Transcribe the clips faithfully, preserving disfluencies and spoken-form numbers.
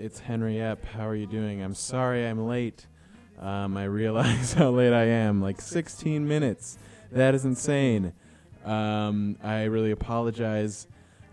It's Henry Epp. How are you doing? I'm sorry I'm late. Um, I realize how late I am. Like sixteen minutes. That is insane. Um, I really apologize.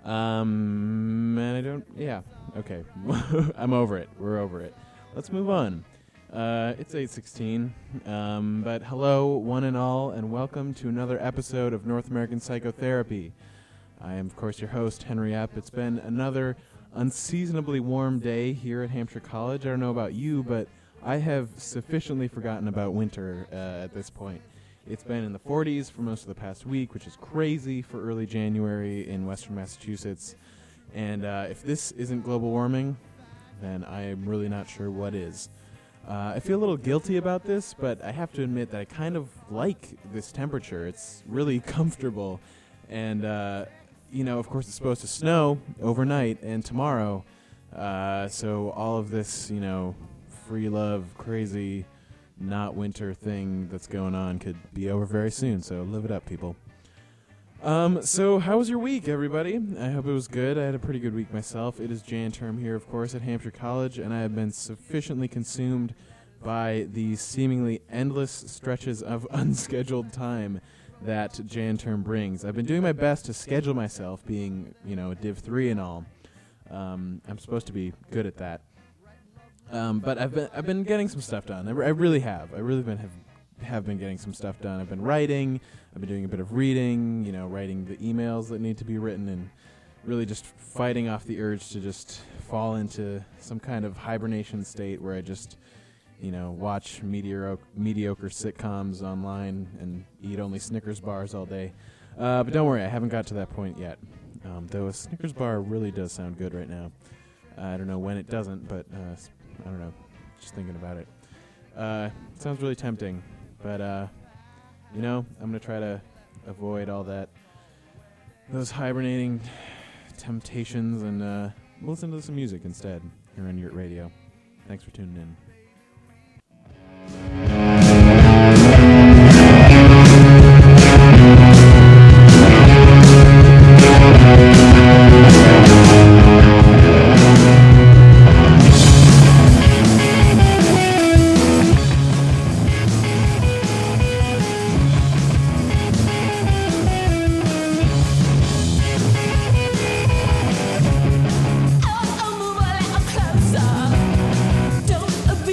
Um, and I don't... Yeah. Okay. I'm over it. We're over it. Let's move on. Uh, it's eight sixteen. Um, but hello, one and all, and welcome to another episode of North American Psychotherapy. I am, of course, your host, Henry Epp. It's been another unseasonably warm day here at Hampshire College. I don't know about you, but I have sufficiently forgotten about winter uh, at this point. It's been in the forties for most of the past week, which is crazy for early January in western Massachusetts. And uh, if this isn't global warming, then I am really not sure what is. Uh, I feel a little guilty about this, but I have to admit that I kind of like this temperature. It's really comfortable. And, uh, you know, of course, it's supposed to snow overnight and tomorrow. Uh, so all of this, you know, free love, crazy, not winter thing that's going on could be over very soon. So live it up, people. Um, so how was your week, everybody? I hope it was good. I had a pretty good week myself. It is Jan term here, of course, at Hampshire College, and I have been sufficiently consumed by the seemingly endless stretches of unscheduled time that Jan term brings. I've been doing my best to schedule myself, being, you know, a Div three and all. Um, I'm supposed to be good at that. Um, but I've been I've been getting some stuff done. I, r- I really have. I really been have have been getting some stuff done. I've been writing. I've been doing a bit of reading. You know, writing the emails that need to be written, and really just fighting off the urge to just fall into some kind of hibernation state where I just, you know, watch mediocre mediocre sitcoms online and eat only Snickers bars all day. Uh, but don't worry, I haven't got to that point yet. Um, though a Snickers bar really does sound good right now. Uh, I don't know when it doesn't, but uh, I don't know. Just thinking about it. Uh, it sounds really tempting, but uh, you know, I'm gonna try to avoid all that, those hibernating temptations, and uh, listen to some music instead here on Yurt Radio. Thanks for tuning in. Don't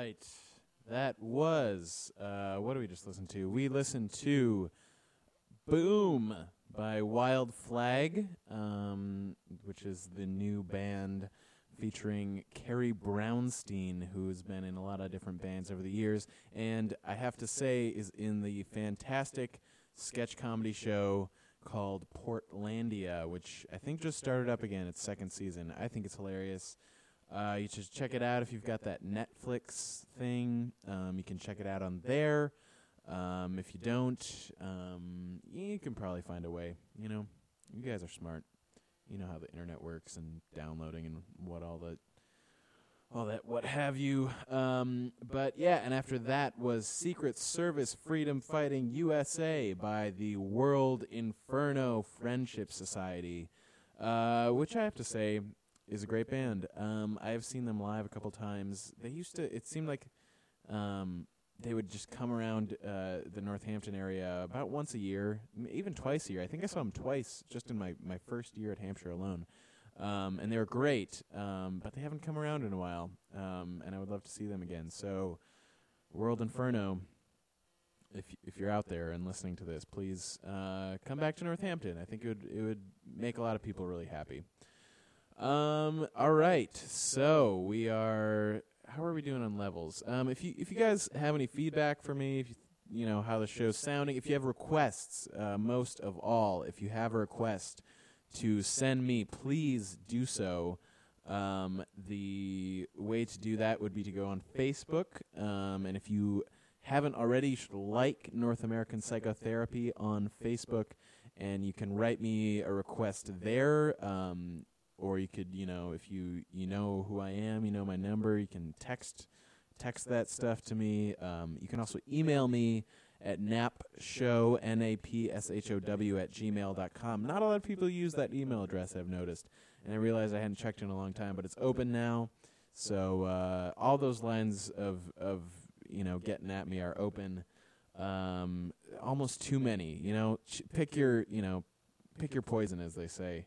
right. That was, uh, what did we just listen to? We listened to Boom by Wild Flag, um, which is the new band featuring Carrie Brownstein, who's been in a lot of different bands over the years, and I have to say is in the fantastic sketch comedy show called Portlandia, which I think just started up again its second season. I think it's hilarious. Uh, you should check it out if you've got that Netflix thing. Um, you can check it out on there. Um, if you don't, um, you can probably find a way. You know, you guys are smart. You know how the internet works and downloading and what all the, all that, what have you. Um, but yeah, and after that was Secret Service Freedom Fighting U S A by the World Inferno Friendship Society, uh, which I have to say is a great band. Um, I've seen them live a couple times. They used to, it seemed like um, they would just come around uh, the Northampton area about once a year, even twice a year. I think I saw them twice just in my, my first year at Hampshire alone. Um, and they were great, um, but they haven't come around in a while, um, and I would love to see them again. So, World Inferno, if if you're out there and listening to this, please uh, come back to Northampton. I think it would it would make a lot of people really happy. Um, all right, so we are. How are we doing on levels? Um, if you if you guys have any feedback for me, if you you know how the show's sounding, if you have requests, uh, most of all, if you have a request to send me, please do so. Um, the way to do that would be to go on Facebook, um, and if you haven't already, you should like North American Psychotherapy on Facebook, and you can write me a request there. Um, Or you could, you know, if you, you know who I am, you know my number, you can text text that stuff to me. Um, you can also email me at napshow, N A P S H O W, at gmail dot com. Not a lot of people use that email address, I've noticed. And I realized I hadn't checked in a long time, but it's open now. So uh, all those lines of, of, you know, getting at me are open. Um, almost too many, you know. Ch- pick your, you know, pick your poison, as they say.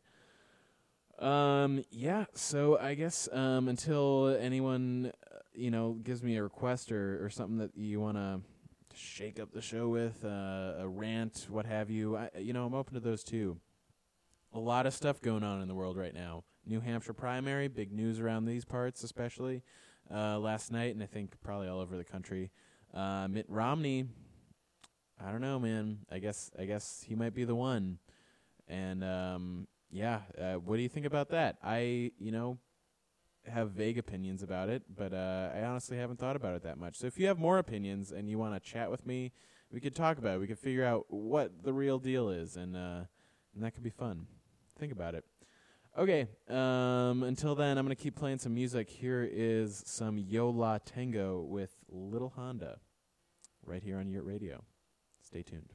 Um, yeah, so I guess um, until anyone, uh, you know, gives me a request or, or something that you want to shake up the show with, uh, a rant, what have you, I, you know, I'm open to those too. A lot of stuff going on in the world right now. New Hampshire primary, big news around these parts especially, uh, last night, and I think probably all over the country. Uh, Mitt Romney, I don't know, man. I guess I guess he might be the one. And, um... Yeah, uh, what do you think about that? I, you know, have vague opinions about it, but uh, I honestly haven't thought about it that much. So if you have more opinions and you want to chat with me, we could talk about it. We could figure out what the real deal is, and uh, and that could be fun. Think about it. Okay, um, until then, I'm going to keep playing some music. Here is some Yo La Tengo with Little Honda right here on Yurt Radio. Stay tuned.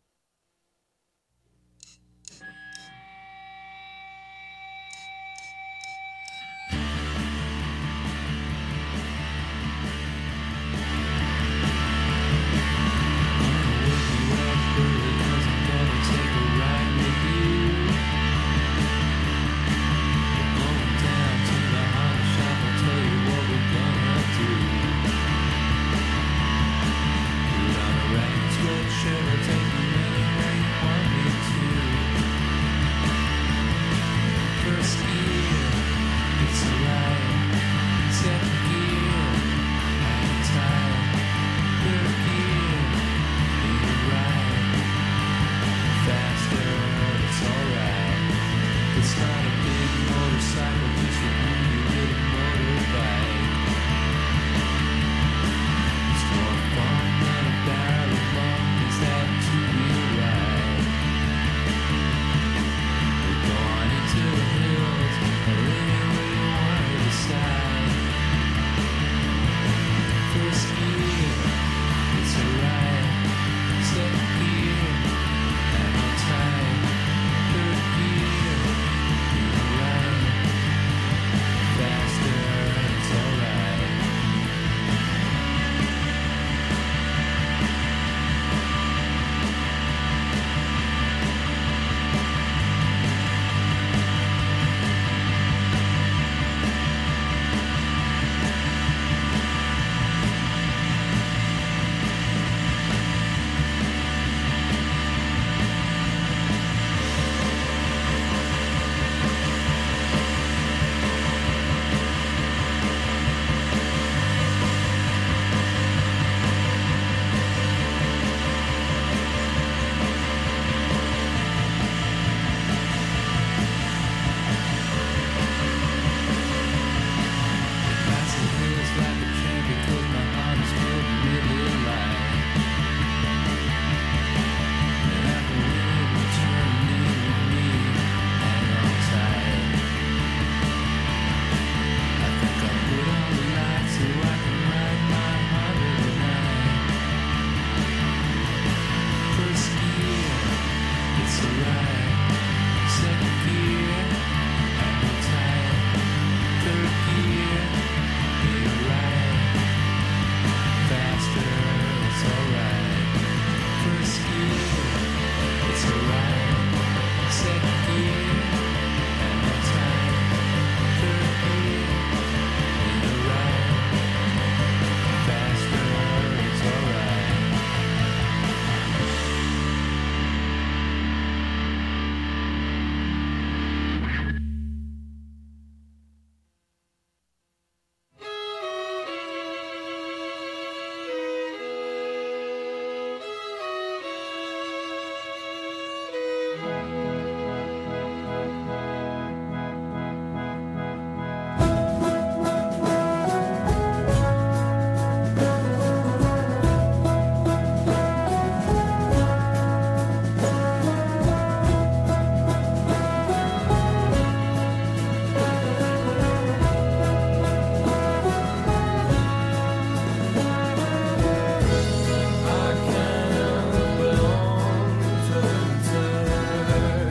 Shirt, take me I can't belong to the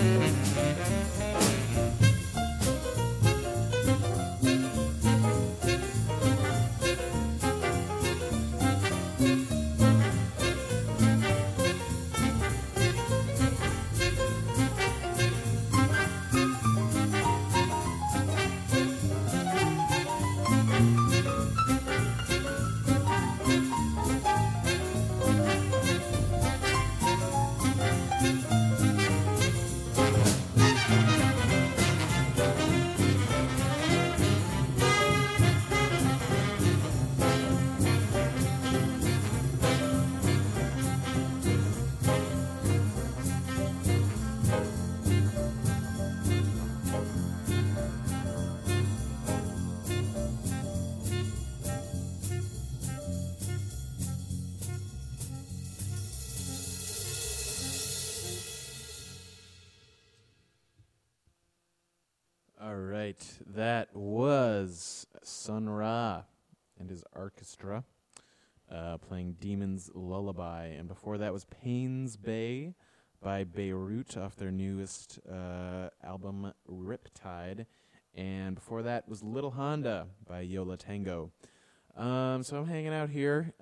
All right, that was Sun Ra and his orchestra uh, playing Demon's Lullaby. And before that was Payne's Bay by Beirut off their newest uh, album, Riptide. And before that was Little Honda by Yola Tango. Um, so I'm hanging out here.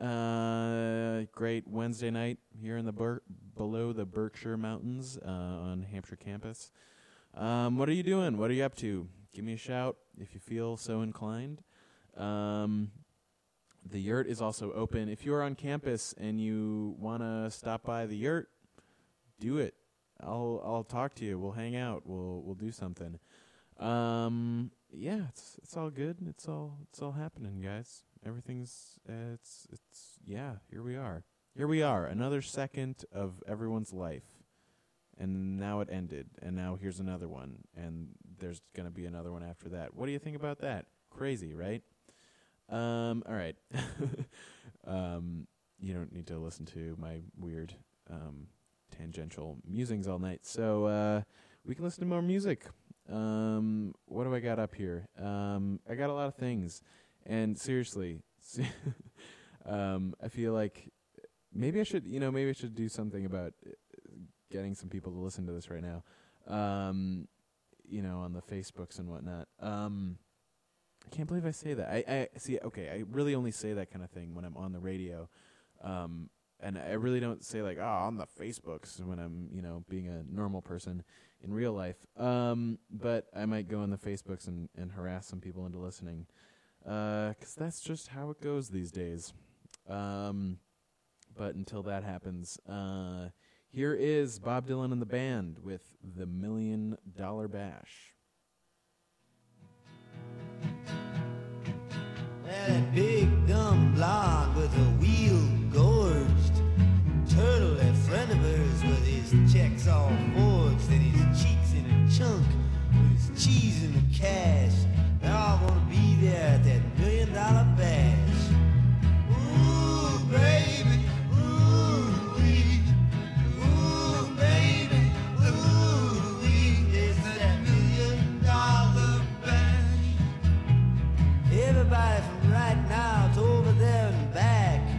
Uh, great Wednesday night here in the Ber- below the Berkshire Mountains uh, on Hampshire campus. Um, what are you doing? What are you up to? Give me a shout if you feel so inclined. Um, the yurt is also open. If you're on campus and you want to stop by the yurt, do it. I'll I'll talk to you. We'll hang out. We'll we'll do something. Um, yeah, it's it's all good. It's all it's all happening, guys. Everything's uh, it's it's yeah. Here we are. Here we are. Another second of everyone's life. And now it ended, and now here's another one, and there's going to be another one after that. What do you think about that? Crazy, right? Um, all right. um, you don't need to listen to my weird um, tangential musings all night, so uh, we can listen to more music. Um, what do I got up here? Um, I got a lot of things, and seriously, um, I feel like maybe I should, you know, maybe I should do something about it. Getting some people to listen to this right now, um, you know, on the Facebooks and whatnot. Um, I can't believe I say that. I, I see. Okay, I really only say that kind of thing when I'm on the radio, um, and I really don't say like, "Oh, on the Facebooks" when I'm, you know, being a normal person in real life. Um, but I might go on the Facebooks and, and harass some people into listening, uh, 'cause that's just how it goes these days. Um, but until that happens, uh. Here is Bob Dylan and the band with The Million Dollar Bash. Well, that big dumb blonde with a wheel gorged turtle, that friend of hers with his checks all forged and his cheeks in a chunk with his cheese in the cash. They're all gonna be there at that million dollar bash. Ooh, baby, ooh, wee. Ooh, baby, ooh, wee. It's that million dollar bash. Everybody from right now to over there and back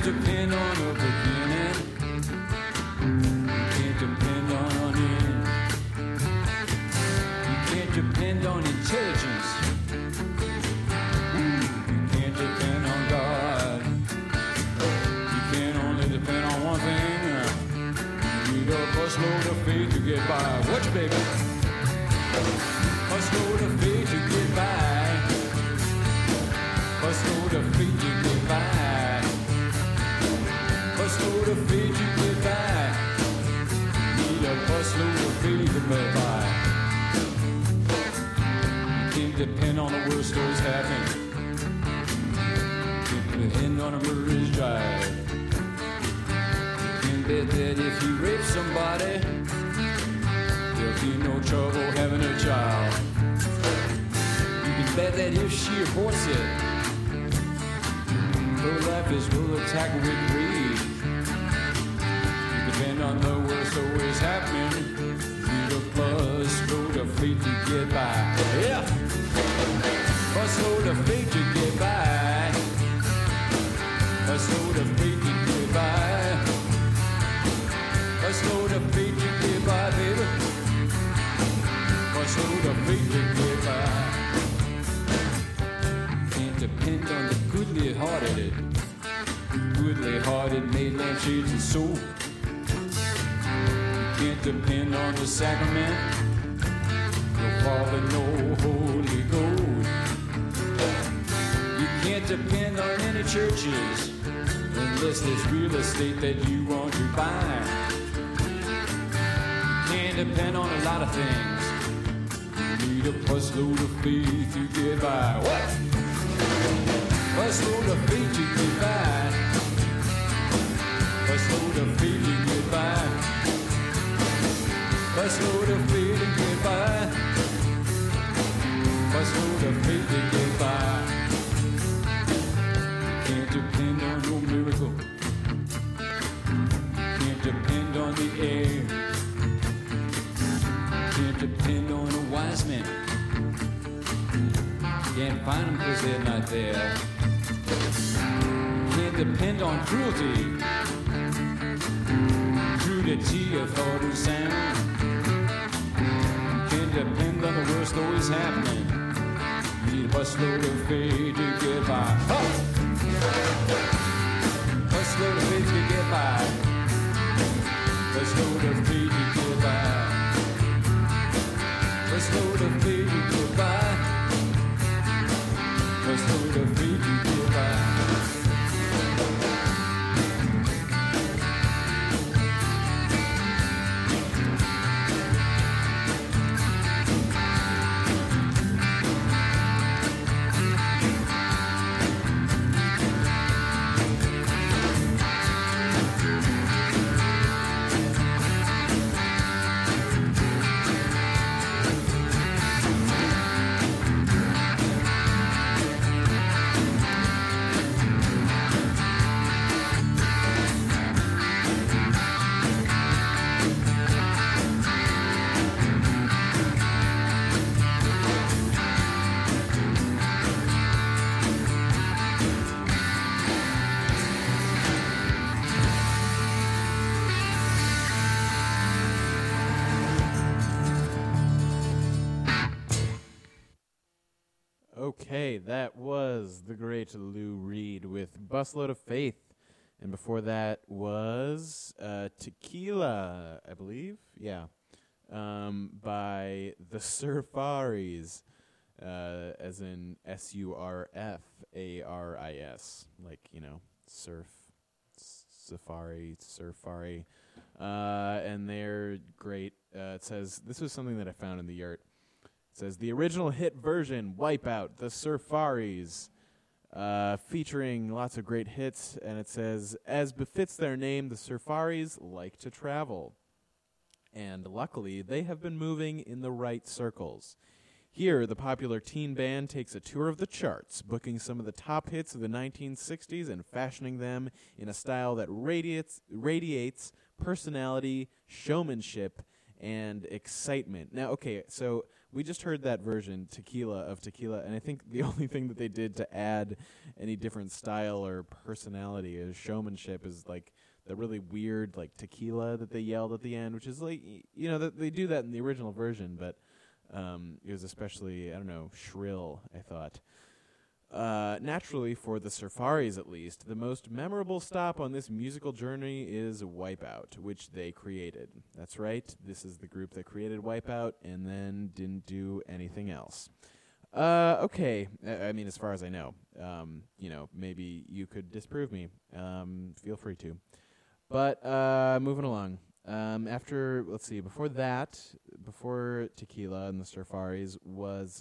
depend on a beginning. You can't depend on an end. You can't depend on intelligence. Ooh, you can't depend on God. You can only depend on one thing. You need a busload of faith to get by. Watch, baby. Busload of faith to get by. Busload of faith to get by. Busload of faith to get by. Need a busload of faith to get by. You can't depend on the worst stories happening. You can't depend on a murderer's drive. You can bet that if you rape somebody, there'll be no trouble having a child. You can bet that if she aborts it, her life is will attack with greed. You depend on the worst always happening. Need a bus load of faith to get by. Yeah, bus load of faith to get by. Bus load of faith to get by. Bus load of faith to get by, baby. Bus load of faith to get by. Can't depend on the goodly-hearted, goodly-hearted mainland shades and soul. You can't depend on the sacrament, no father, no holy gold. You can't depend on any churches unless there's real estate that you want to buy. You can't depend on a lot of things. You need a busload of faith to get by. What? Busload of faith to get by. Busload of faith to get by. Busload of faith to get by. Busload of faith to get by. Can't depend on no miracle. Can't depend on the air. Can't depend on a wise man. Can't find them cause they're not there. Can't depend on cruelty. Crudity of thought and sound. Can't depend on the worst always happening. You need a busload of faith to get by. Oh! Busload of faith to get by. Busload of faith to get by. Busload of faith to get by. Busload of faith to get by. Okay, that was the great Lou Reed with Busload of Faith. And before that was uh, Tequila, I believe. Yeah. Um, by the Surfaris, uh, as in S U R F A R I S. Like, you know, surf, s- safari, surfari. Uh, and they're great. Uh, it says, this was something that I found in the yurt. It says, the original hit version, Wipeout, the Surfaris, uh, featuring lots of great hits. And it says, as befits their name, the Surfaris like to travel. And luckily, they have been moving in the right circles. Here, the popular teen band takes a tour of the charts, booking some of the top hits of the nineteen sixties and fashioning them in a style that radiates, radiates personality, showmanship, and excitement. Now, okay, so we just heard that version, Tequila, of Tequila, and I think the only thing that they did to add any different style or personality or showmanship is like the really weird like tequila that they yelled at the end, which is like, y- you know, that they do that in the original version, but um, it was especially, I don't know, shrill, I thought. Uh, naturally, for the Surfaris at least, the most memorable stop on this musical journey is Wipeout, which they created. That's right, this is the group that created Wipeout and then didn't do anything else. Uh, okay, I, I mean, as far as I know. Um, you know, maybe you could disprove me. Um, feel free to. But uh, moving along. Um, after, let's see, before that, before Tequila and the Surfaris was...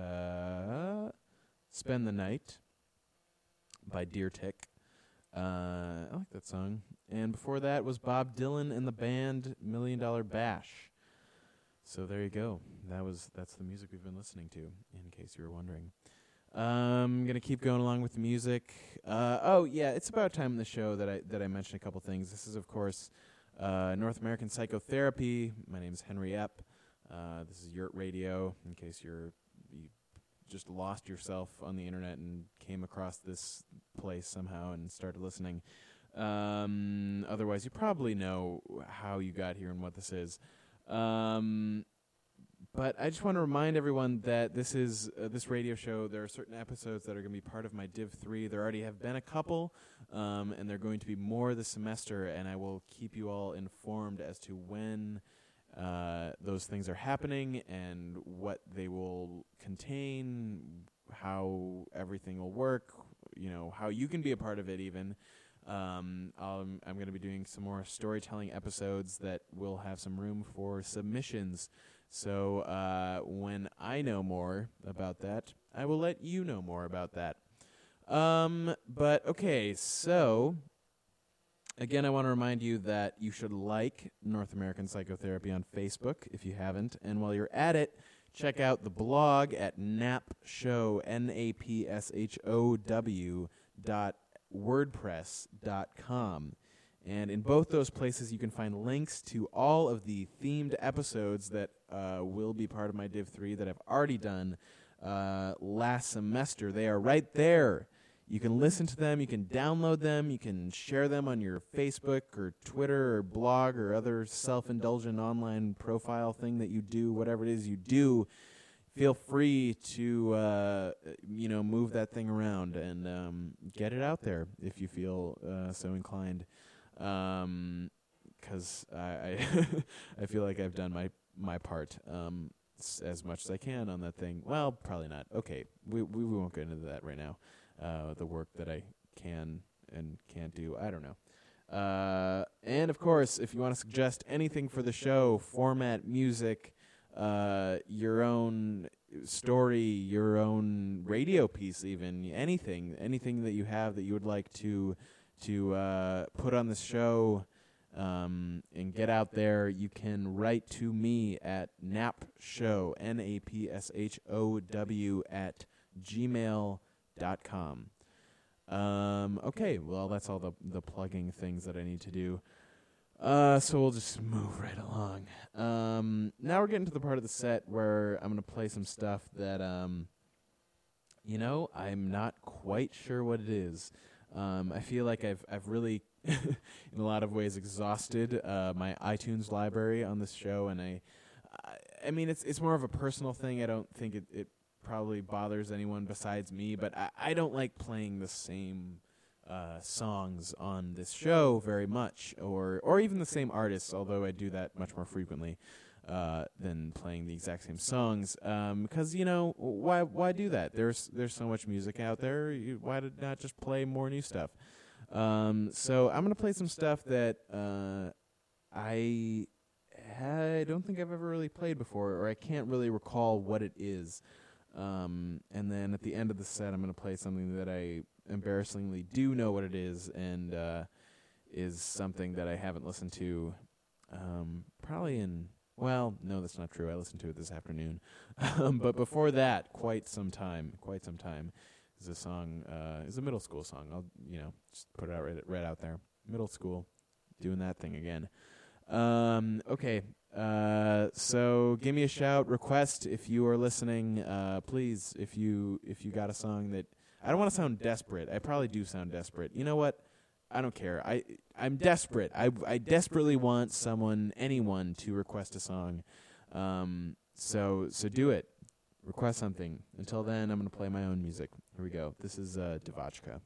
Uh, Spend the Night by Deer Tick. Uh, I like that song. And before that was Bob Dylan and the band Million Dollar Bash. So there you go. That was that's the music we've been listening to, in case you were wondering. Um, I'm gonna keep going along with the music. Uh, oh yeah, it's about time in the show that I that I mentioned a couple things. This is of course uh, North American Psychotherapy. My name is Henry Epp. Uh, this is Yurt Radio. In case you're you just lost yourself on the internet and came across this place somehow and started listening. Um, otherwise, you probably know how you got here and what this is. Um, but I just want to remind everyone that this is uh, this radio show. There are certain episodes that are going to be part of my Div three. There already have been a couple, um, and there are going to be more this semester, and I will keep you all informed as to when Uh, those things are happening and what they will contain, how everything will work, you know, how you can be a part of it even. Um, I'll, I'm going to be doing some more storytelling episodes that will have some room for submissions. So uh, when I know more about that, I will let you know more about that. Um, but, okay, so... Again, I want to remind you that you should like North American Psychotherapy on Facebook if you haven't. And while you're at it, check out the blog at napshow, N A P S H O W dot wordpress dot com. And in both those places, you can find links to all of the themed episodes that uh, will be part of my Div three that I've already done uh, last semester. They are right there. You can listen to them, you can download them, you can share them on your Facebook or Twitter or blog or other self-indulgent online profile thing that you do, whatever it is you do. Feel free to, uh, you know, move that thing around and um, get it out there if you feel uh, so inclined. Um, 'cause I, I, I feel like I've done my, my part um, s- as much as I can on that thing. Well, probably not. Okay, we, we won't get into that right now. Uh, the work that I can and can't do. I don't know. Uh, and, of course, if you want to suggest anything for the show, format, music, uh, your own story, your own radio piece even, anything, anything that you have that you would like to to uh, put on the show um, and get out there, you can write to me at napshow, N A P S H O W, at gmail dot com. Um, okay, well, that's all the the plugging things that I need to do. Uh, so we'll just move right along. Um, now we're getting to the part of the set where I'm going to play some stuff that, um, you know, I'm not quite sure what it is. Um, I feel like I've I've really, in a lot of ways, exhausted uh, my iTunes library on this show, and I, I, I mean, it's it's more of a personal thing. I don't think it, it probably bothers anyone besides me, but I, I don't like playing the same uh, songs on this show very much, or or even the same artists, although I do that much more frequently uh, than playing the exact same songs. Um, because, you know, why why do that? There's there's so much music out there. You, why did not just play more new stuff? Um, so I'm going to play some stuff that uh, I I don't think I've ever really played before, or I can't really recall what it is. Um, and then at the end of the set, I'm going to play something that I embarrassingly do know what it is, and uh, is something that I haven't listened to um, probably in, well, no, that's not true. I listened to it this afternoon. um, but before that, quite some time, quite some time, is a song, uh, is a middle school song. I'll, you know, just put it out right, right out there. Middle school, doing that thing again. Um, okay. Uh, so give me a shout. Request if you are listening. Uh, please, if you if you got a song that I don't want to sound desperate. I probably do sound desperate. You know what? I don't care. I I'm desperate. I I desperately want someone, anyone, to request a song. Um, so so do it. Request something. Until then, I'm gonna play my own music. Here we go. This is uh, Devachka.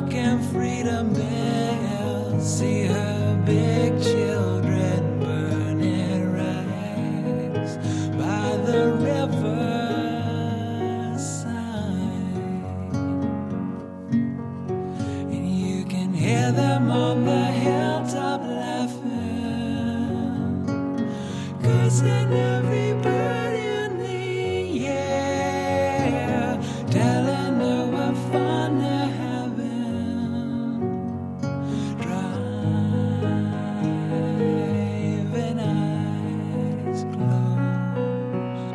look and freedom bells, see her big children burning rags by the riverside, and you can hear them on the hilltop laughing, 'cause in every bird in the air telling her what fun they're having, driving eyes closed.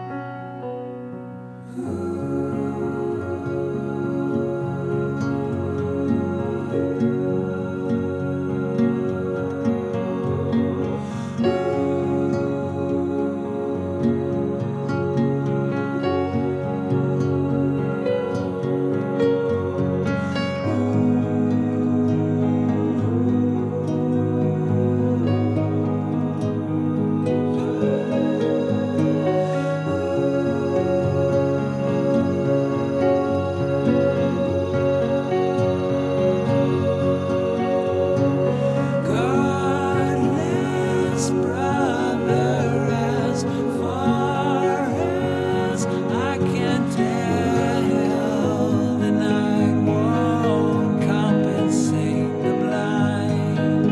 Godless brother, as far as I can tell, the night won't compensate the blind.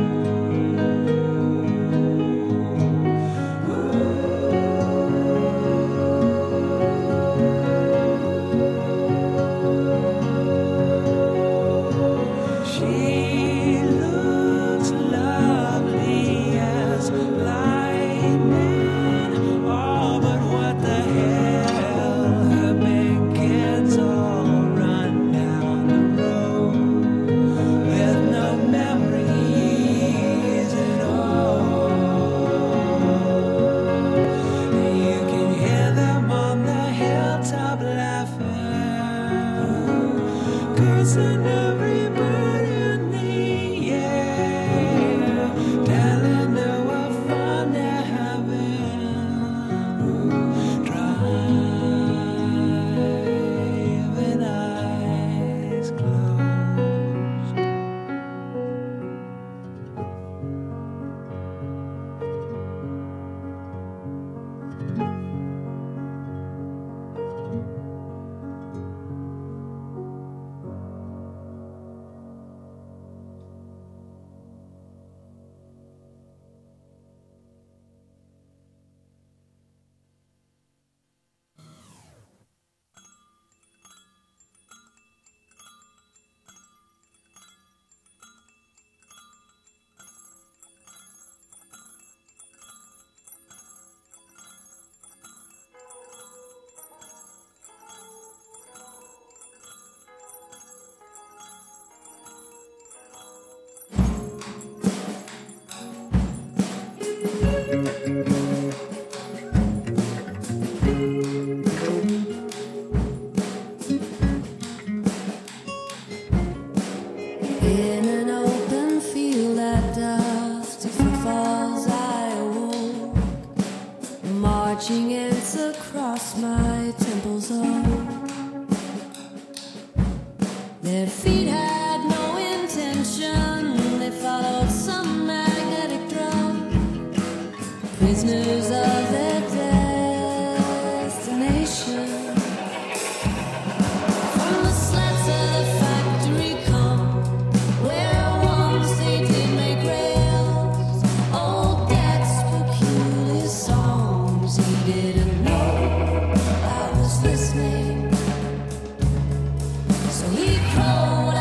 She looks lovely as lightning. Oh, but what the hell? Her big kids all run down the road with no memories at all. And you can hear them on the hilltop laughing, 'cause in every bird in the air telling her what fun they're having, driving eyes closed. In an open field at dusk, to falls I awoke, marching ants across my temples oak. Their feet had no intention, they followed some magnetic drum, prisoners of their destination. From the slats of the factory come, where once they did make rails, old Dad's peculiar songs. He didn't know I was listening, so he crawled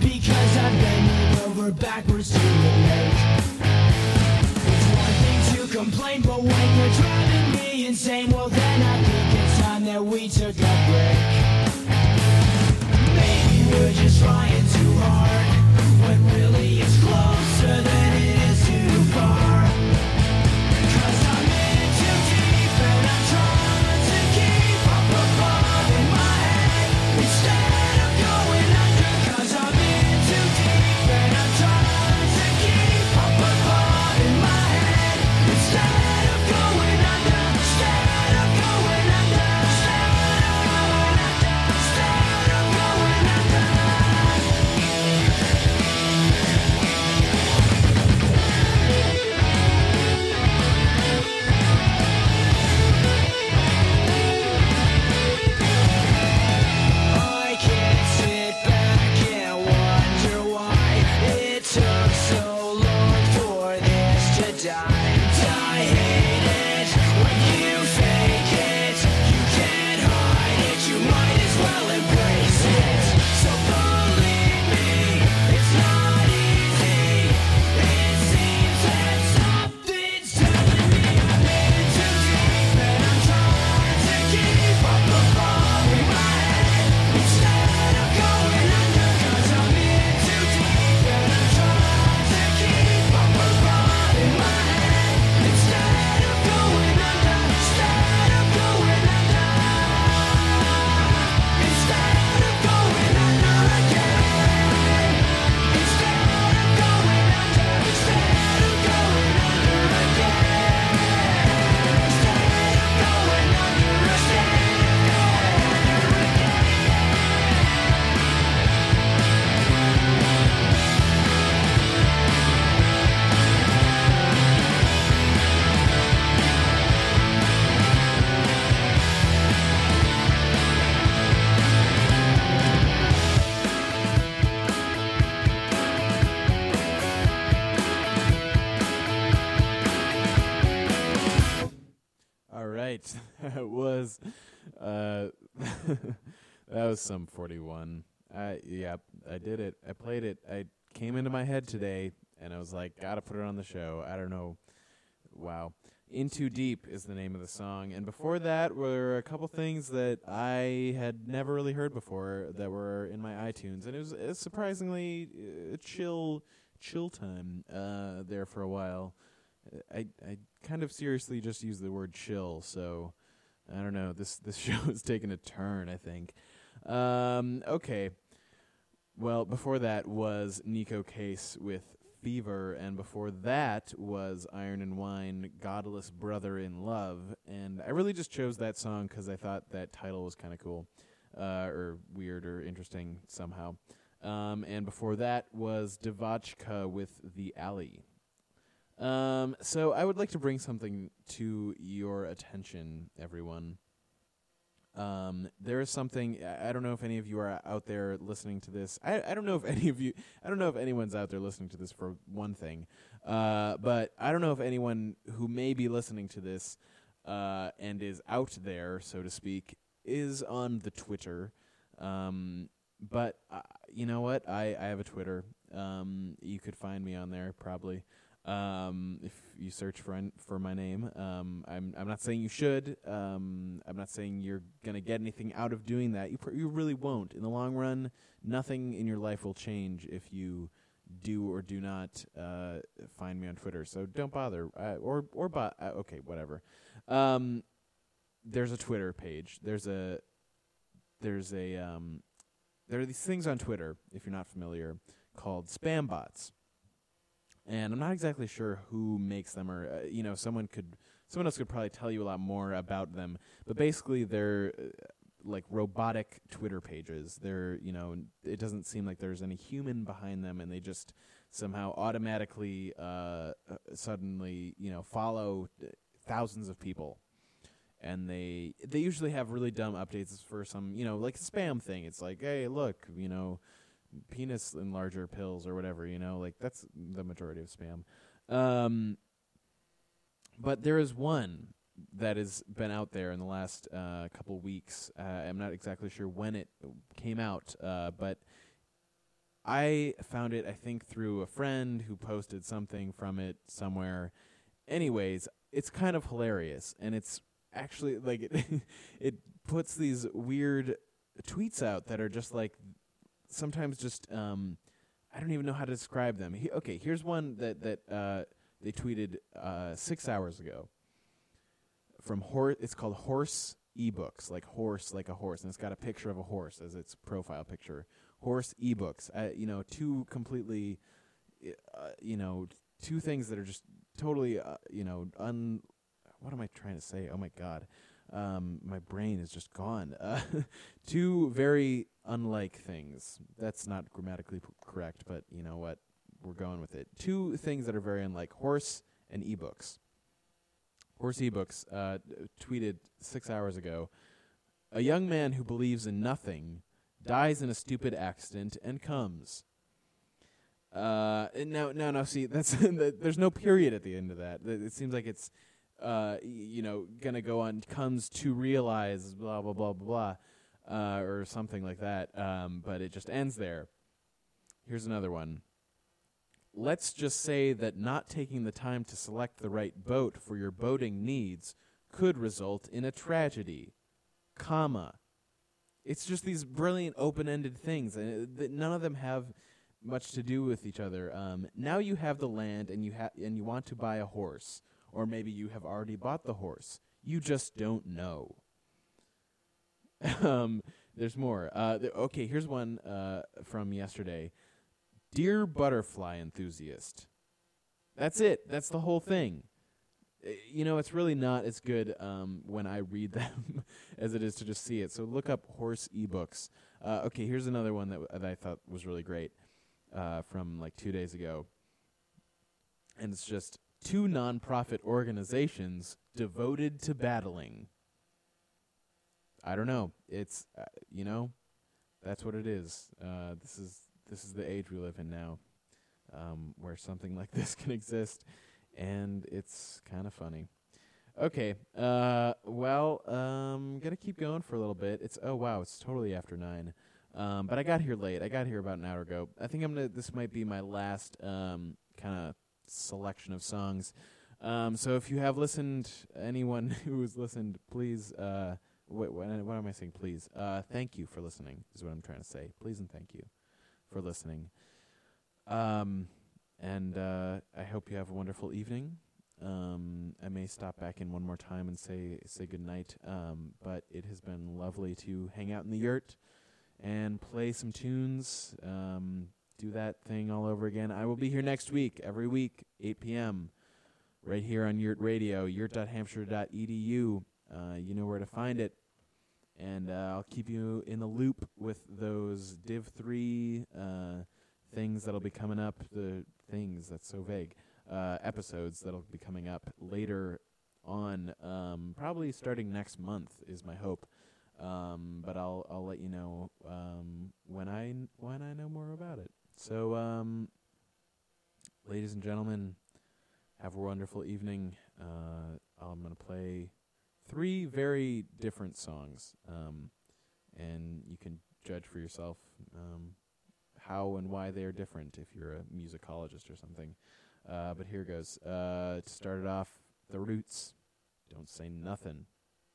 because I'm bending over backwards to relate. It's one thing to complain, but when you're driving me insane, well then I think it's time that we took a break. Maybe we're just trying too hard, when really it's closer than it is too far. 'Cause I'm in too deep and I'm trying to keep up above in my head instead of going under. 'Cause I'm in too deep and I'm trying to keep up above in my head instead of going under. Instead of going under. Instead of going under. I can't sit back and wonder why it took so long for this to die. I hate it when you fake it. You can't hide it. You might as well embrace it. So believe me, it's not easy. It seems that something's telling me I'm in too deep and I'm trying to keep up above in my head instead of going under. 'Cause I'm in too deep and I'm trying to keep up above in my head instead of going under. Instead of going under. Instead of going under again. Instead of going under. Instead of going under again. Instead of going under. Instead of going under. All right, that was uh, that was some forty-one. I yeah, I did it. I played it. I came into my head today, and I was like, gotta put it on the show. I don't know. Wow, In Too Deep is the name of the song, and before that were a couple things that I had never really heard before that were in my iTunes, and it was a surprisingly uh, chill, chill time uh, there for a while. I I kind of seriously just use the word chill, so I don't know. This this show is taking a turn, I think. Um, okay. Well, before that was Nico Case with Fever, and before that was Iron and Wine, Godless Brother in Love. And I really just chose that song because I thought that title was kind of cool, uh, or weird or interesting somehow. Um, and before that was Devachka with The Alley. Um, so I would like to bring something to your attention, everyone. Um, there is something, I I don't know if any of you are out there listening to this. I, I don't know if any of you, I don't know if anyone's out there listening to this for one thing. Uh, but I don't know if anyone who may be listening to this, uh, and is out there, so to speak, is on the Twitter. Um, but uh, you know what? I, I have a Twitter. Um, you could find me on there probably. Um, if you search for an, for my name, um, I'm I'm not saying you should. Um, I'm not saying you're gonna get anything out of doing that. You pr- you really won't. In the long run, nothing in your life will change if you do or do not uh, find me on Twitter. So don't bother. Uh, or or bo- uh, okay, whatever. Um, there's a Twitter page. There's a there's a um, there are these things on Twitter, if you're not familiar, called spam bots. And I'm not exactly sure who makes them, or uh, you know, someone could, someone else could probably tell you a lot more about them. But basically, they're uh, like robotic Twitter pages. They're, you know, it doesn't seem like there's any human behind them, and they just somehow automatically, uh, uh, suddenly, you know, follow thousands of people. And they they usually have really dumb updates for some, you know, like a spam thing. It's like, hey, look, you know, penis enlarger pills or whatever, you know, like that's the majority of spam. Um, but there is one that has been out there in the last uh, couple weeks. Uh, I'm not exactly sure when it came out, uh, but I found it, I think, through a friend who posted something from it somewhere. Anyways, it's kind of hilarious, and it's actually, like, it, it puts these weird tweets out that are just, like, sometimes just, um, I don't even know how to describe them. He, okay, here's one that, that uh, they tweeted uh, six hours ago. From Horse, it's called Horse eBooks, like horse, like a horse, and it's got a picture of a horse as its profile picture. Horse eBooks, uh, you know, two completely, uh, you know, two things that are just totally, uh, you know, un. What am I trying to say? Oh my God, um, my brain is just gone. Uh, two very unlike things. That's not grammatically p- correct, but you know what? We're going with it. Two things that are very unlike: horse and eBooks. Horse eBooks uh, tweeted six hours ago, a young man who believes in nothing dies in a stupid accident and comes. Uh, and now, now, now, see, that's there's no period at the end of that. It seems like it's, uh, y- you know, gonna go on. Comes to realize, blah blah blah blah blah, uh, or something like that. Um, but it just ends there. Here's another one. Let's just say that not taking the time to select the right boat for your boating needs could result in a tragedy, comma. It's just these brilliant open-ended things, and uh, th- none of them have much to do with each other. Um, now you have the land, and you ha- and you want to buy a horse, or maybe you have already bought the horse. You just don't know. um, there's more. Uh, th- okay, here's one uh, from yesterday. Dear butterfly enthusiast. That's it. That's the whole thing. Uh, You know, it's really not as good um, when I read them as it is to just see it. So look up Horse eBooks. Uh, okay, here's another one that, w- that I thought was really great uh, from like two days ago. And it's just two nonprofit organizations devoted to battling. I don't know. It's, uh, you know, that's what it is. Uh, this is... This is the age we live in now, um, where something like this can exist, and it's kind of funny. Okay, uh, well, um, gonna keep going for a little bit. It's oh wow, it's totally after nine, um, but I got here late. I got here about an hour ago. I think I'm gonna. This might be my last um, kind of selection of songs. Um, so if you have listened, anyone who has listened, please. Uh, wh- what, what am I saying? Please. Uh, thank you for listening. Is what I'm trying to say. Please and thank you for listening. Um, and uh, I hope you have a wonderful evening. Um, I may stop back in one more time and say say good night. Um, but it has been lovely to hang out in the yurt and play some tunes. Um, do that thing all over again. I will be here next week, every week, eight p.m. right here on Yurt Radio, yurt dot hampshire dot e d u. Uh, you know where to find it. And uh, I'll keep you in the loop with those Div three uh, things that'll be coming up. The things, that's so vague. Uh, episodes that'll be coming up later on. Um, probably starting next month is my hope. Um, but I'll I'll let you know um, when I n- when I know more about it. So, um, ladies and gentlemen, have a wonderful evening. Uh, I'm gonna play three very different songs, um, and you can judge for yourself um, how and why they are different if you're a musicologist or something. Uh, but here goes. Uh, to start it off, The Roots, Don't Say Nothing.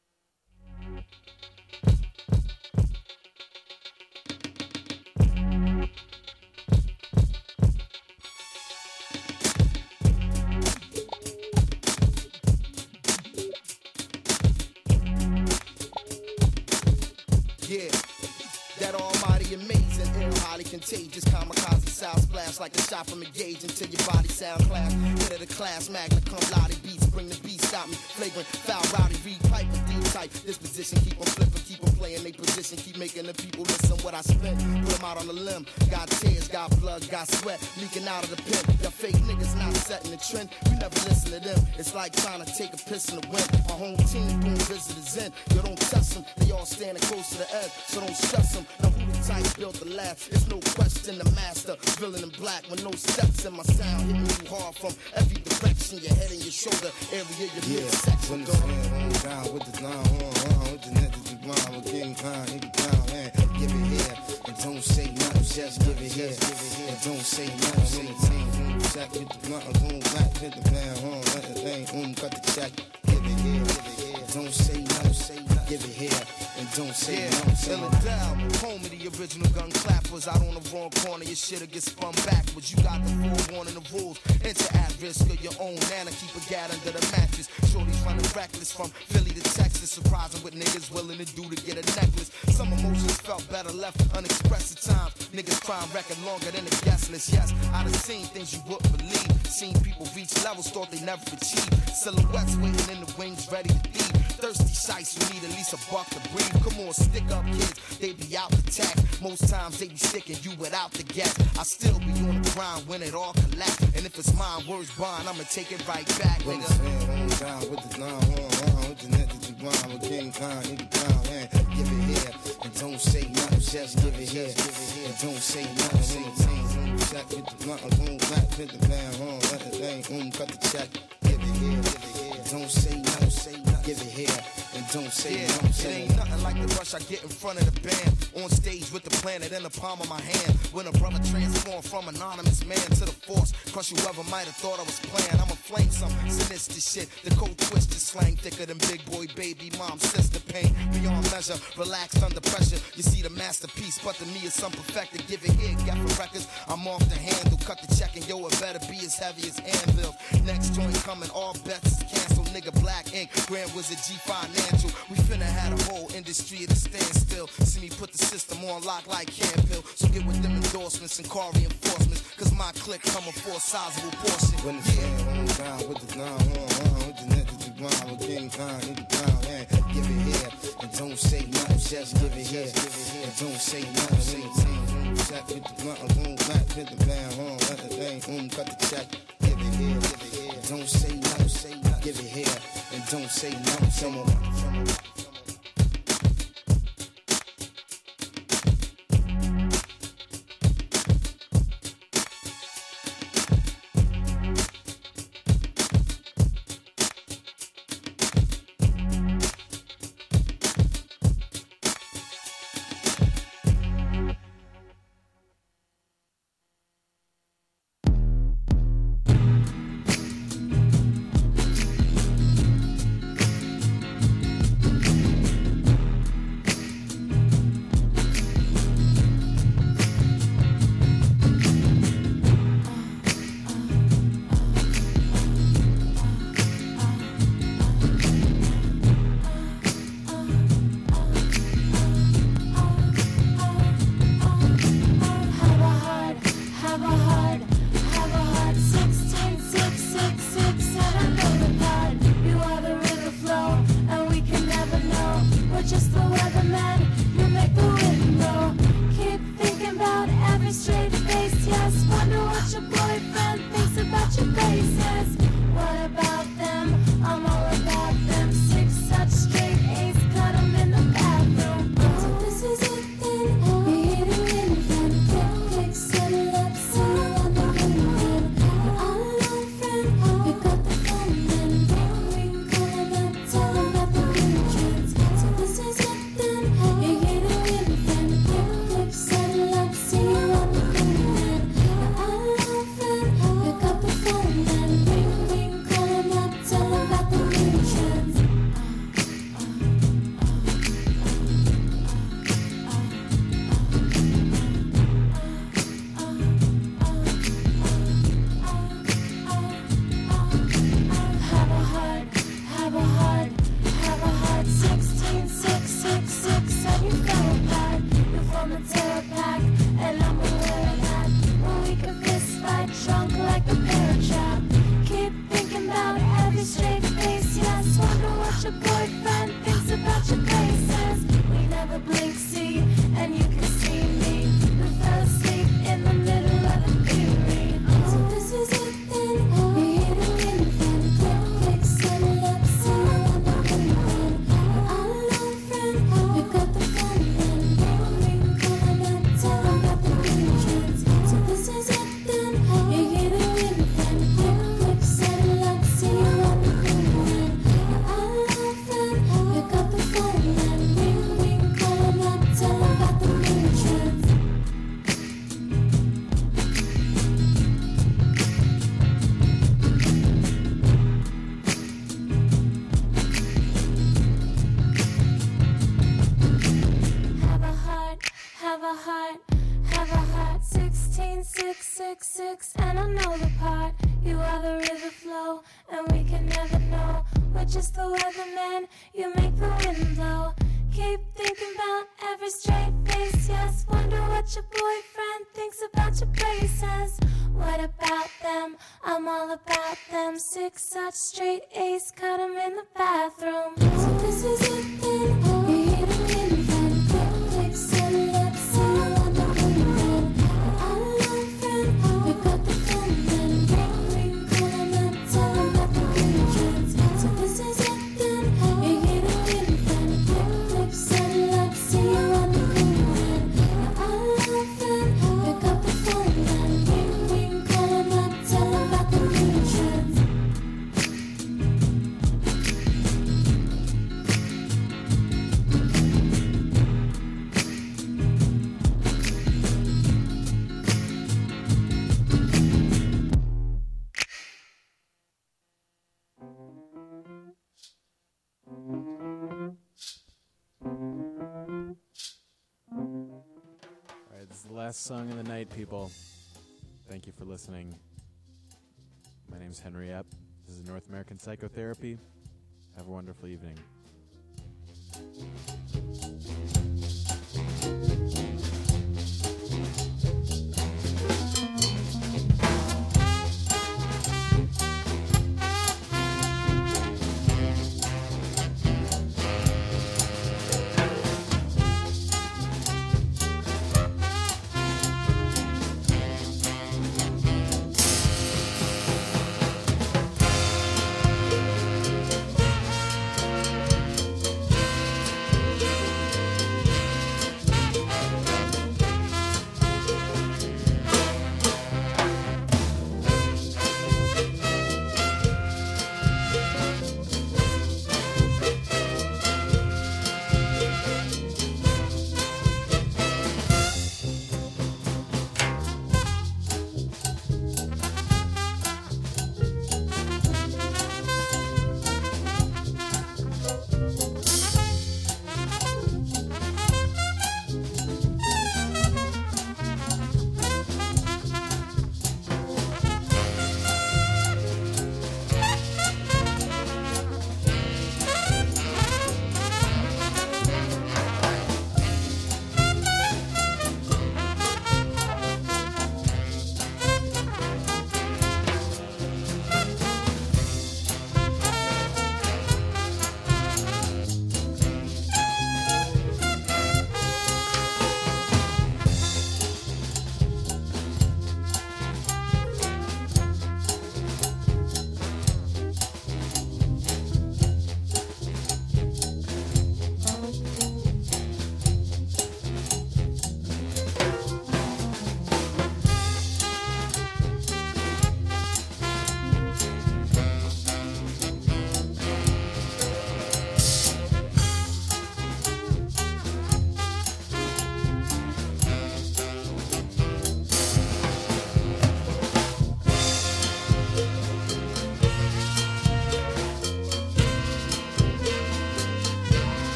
Yeah, that almighty amazing, ill, highly contagious, kamikaze sound splash like a shot from a gauge until your body sound class. Hit of the class, magna cum laude beats, bring the beat, stop me, flagrant, foul, rowdy, read, pipe, and D-type. Disposition, keep 'em flipping, keep 'em playing they position, keep making the people listen what I spit. Put 'em out on the limb, got tears, got blood, got sweat, leaking out of the pen. Your fake niggas not setting the trend, you never listen to them. It's like trying to take a piss in the wind. My home team, boom, visitors in. You don't test them, they all standing close to the edge, so don't stress them. Now who the type built the last? It's no question, the master, villain in black with no steps in my sound, hitting you hard from every direction, your head and your shoulder area, your Yeah, midsection. when the hand on down with the line on, on with the niggas be blind, with King Khan, nigga down, man, give it here. and don't say nothing, just give it here. And don't say nothing, anything. Check with the blunt, boom, back, hit the plan, home, let the thing, boom, cut the check. Give it here, don't say nothing, say nothing, give it here. And don't say Yeah, nothing, say ill nothing. it down. Home of the original gun clappers. Out on the wrong corner, your shit'll get spun backwards. You got the forewarning the rules. Enter at risk of your own nana. Keep a gat under the mattress. Shorty's running reckless from Philly to Texas. Surprising what niggas willing to do to get a necklace. Some emotions felt better left unexpressed at times. Niggas crime record longer than a guest list. Yes, I done seen things you wouldn't believe. Seen people reach levels thought they never achieved. Silhouettes waiting in the wings ready to leave. Thirsty sights who need at least a buck to breathe. Come on, stick up kids, they be out the tax. Most times they be sticking you without the gas. I still be on the grind when it all collapse. And if it's mine, words bond, I'ma take it right back, When nigga. it's hand on down with the line, on, on, with the net to the ground, with King Khan, in the ground, man. Give it here, and don't say nothing, just give it here. And don't say nothing, anything. Check with the blunt, boom, back, hit the plan, home, let the thing, boom, cut the check. Give it here, don't say nothing, say nothing, give it here. And don't say Yeah, nothing, it say ain't nothing. nothing like the rush I get in front of the band. On stage with the planet in the palm of my hand. When a brother transformed from anonymous man to the force. Crush whoever might have thought I was playing. I'ma flame some sinister shit. The cold twisted slang thicker than big boy, baby, mom, sister pain. Beyond measure, relaxed under pressure. You see the masterpiece, but to me it's some perfected. Give it here, get for records. I'm off the handle, cut the check, and yo, it better be as heavy as anvil. Next joint coming, all bets is canceled. Nigga, Black Ink, Grand Wizard, G Financial. We finna had a whole industry at a standstill. See me put the system on lock like Campbell. So get with them endorsements and car reinforcements. Cause my clique coming for a sizable portion. When it's hand on down with the line, on, on, with the net to the ground, with King Khan, in the ground, man. Give it here, and don't say nothing, just give it here. And don't say nothing, anything. Check with the blunt, boom, back, hit the plan, home, let the thing, boom, cut the check. Give it here, don't say nothing, say nothing, give it here. And don't say nothing, say nothing. Thank six six six, and I know the part. You are the river flow, and we can never know. We're just the weatherman, you make the wind blow. Keep thinking about every straight face, yes. Wonder what your boyfriend thinks about your braces. What about them? I'm all about them. Six such straight A's, cut 'em in the bathroom. So this is it then, you hear the wind then. Click, click, settle up, settle on the wind then. All alone friend, pick up the phone then. Ring, ring, call 'em up, tell 'em about the wind trends. So this is it then, you hear the wind then. Click, click, settle up, see you on the wind then. All alone friend, pick up the phone then. Ring, ring, call 'em up, tell 'em about the wind trends. All right, this is the last song of the night, people. Thank you for listening. My name's Henry Epp. This is North American Psychotherapy. Have a wonderful evening.